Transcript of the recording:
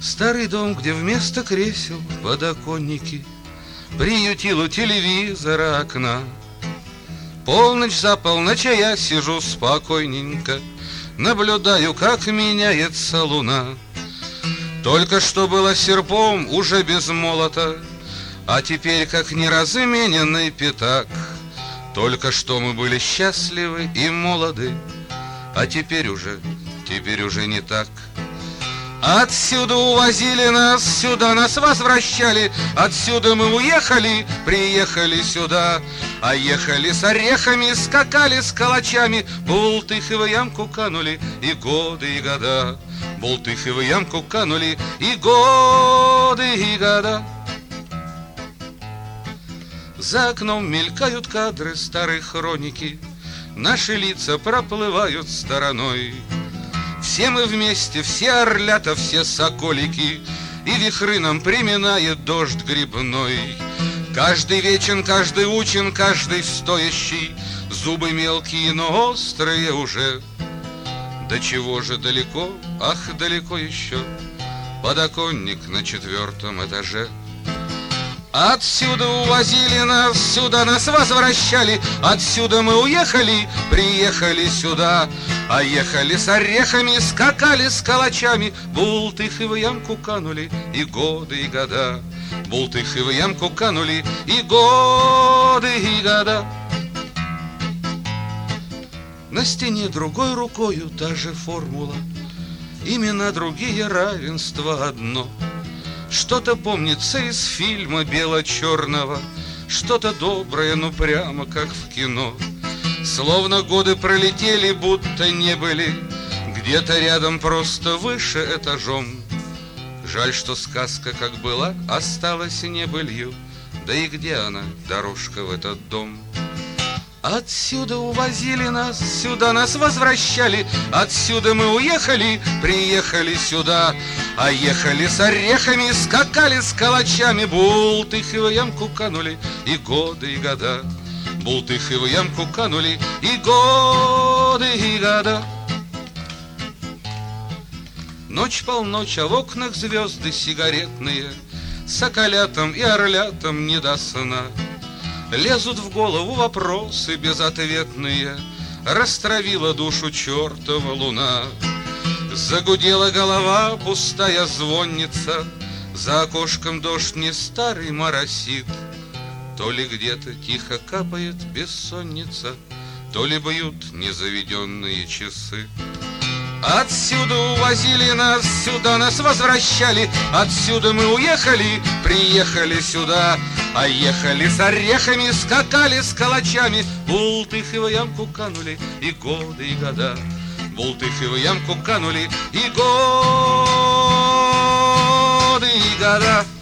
Старый дом, где вместо кресел подоконники, приютил у телевизора окна. Полночь за полночь, а я сижу спокойненько, наблюдаю, как меняется луна. Только что было серпом, уже без молота, а теперь как неразмененный пятак. Только что мы были счастливы и молоды, а теперь уже не так. Отсюда увозили нас, сюда нас возвращали, отсюда мы уехали, приехали сюда. А ехали с орехами, скакали с калачами, бултыхи в ямку канули, и годы, и года. Бултыхи в ямку канули, и годы, и года. За окном мелькают кадры старой хроники, наши лица проплывают стороной. Все мы вместе, все орлята, все соколики, и вихры нам приминает дождь грибной. Каждый вечен, каждый учен, каждый стоящий, зубы мелкие, но острые уже. До чего же далеко, ах, далеко еще, подоконник на 4-м этаже. Отсюда увозили нас, сюда нас возвращали, отсюда мы уехали, приехали сюда. А ехали с орехами, скакали с калачами, бултыхи в ямку канули, и годы, и года. Бултыхи в ямку канули, и годы, и года. На стене другой рукою та же формула, имена другие, равенство одно. Что-то помнится из фильма бело-черного, что-то доброе, но прямо как в кино. Словно годы пролетели, будто не были, где-то рядом, просто выше этажом. Жаль, что сказка, как была, осталась небылью. Да и где она, дорожка в этот дом? Отсюда увозили нас, сюда нас возвращали, отсюда мы уехали, приехали сюда. А ехали с орехами, скакали с калачами, бултыхи в ямку канули, и годы, и года. Бултыхи в ямку канули, и годы, и года. Ночь полночь, а в окнах звезды сигаретные, соколятам и орлятам не до сна. Лезут в голову вопросы безответные, растравила душу чертова луна. Загудела голова, пустая звонница, за окошком дождь не старый моросит. То ли где-то тихо капает бессонница, то ли бьют незаведенные часы. Отсюда увозили нас, сюда нас возвращали, отсюда мы уехали, приехали сюда. А ехали с орехами, скакали с калачами, бултыхи в ямку канули, и годы, и года. Бултыхи в ямку канули, и годы, и года.